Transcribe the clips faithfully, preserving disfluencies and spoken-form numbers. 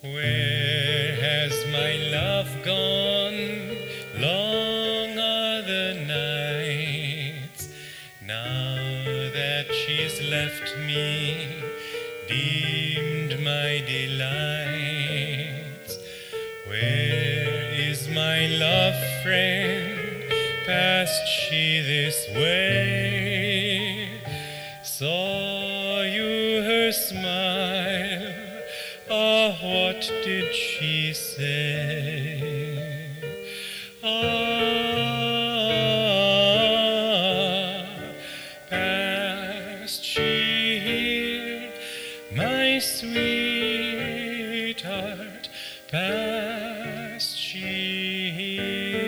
Where has my love gone? Long are the nights, now that she's left me, deemed my delights. Where is my love friend? Passed she this way? Saw you her smile? Ah, what did she say? Ah, passed she here, my sweetheart, passed she here.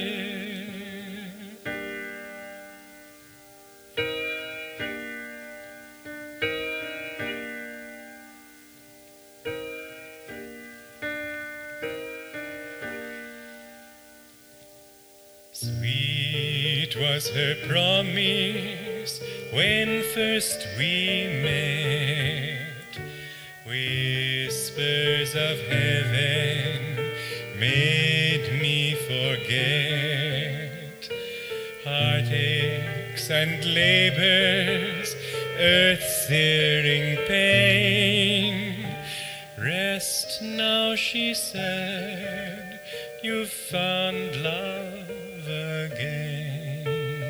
Sweet was her promise when first we met. Whispers of heaven made me forget heartaches and labors, earth-searing pain. Rest now, she said, you've found love again.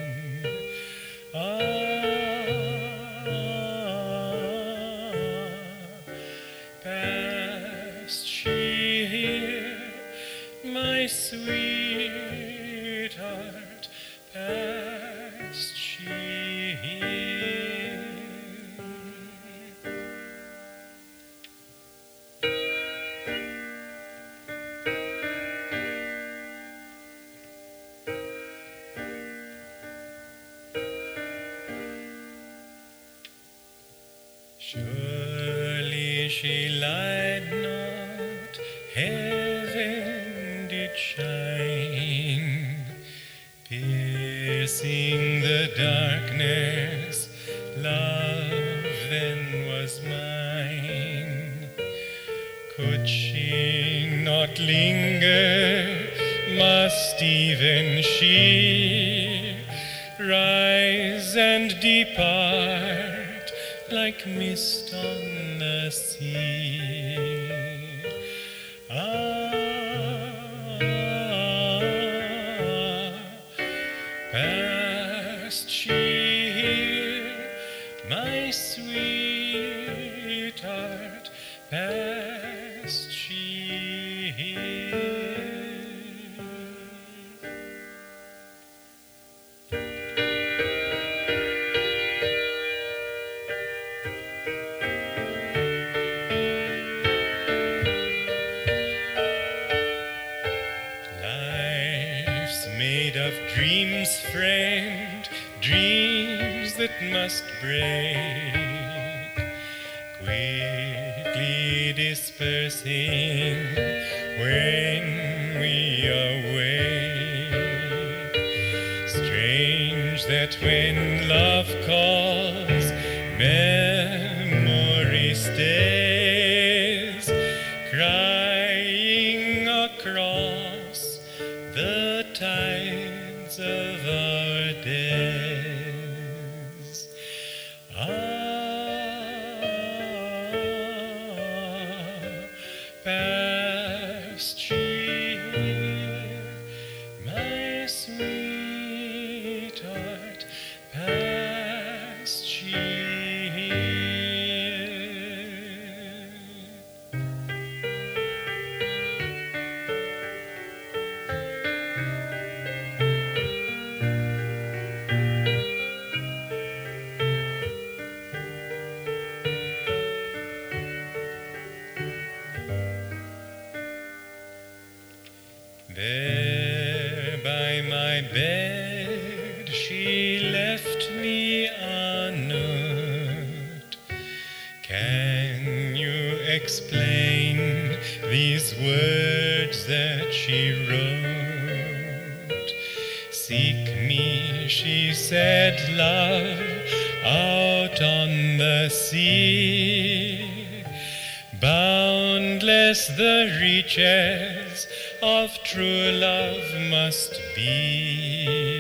Ah, passed she here, my sweetheart, passed she here. Surely she lied not, heaven did shine, piercing the darkness, love then was mine. Could she not linger, must even she rise and depart like mist on the sea? Ah, passed she here, my sweetheart, passed she here. Made of dreams, friend, dreams that must break, quickly dispersing when we awake. Strange that when love calls, memory stays, crying across the tides of our days. Ah, passed she here, my sweetheart, passed she here. There by my bed she left me a note. Can you explain these words that she wrote? Seek me, she said, love, out on the sea. Boundless the reaches of true love must be.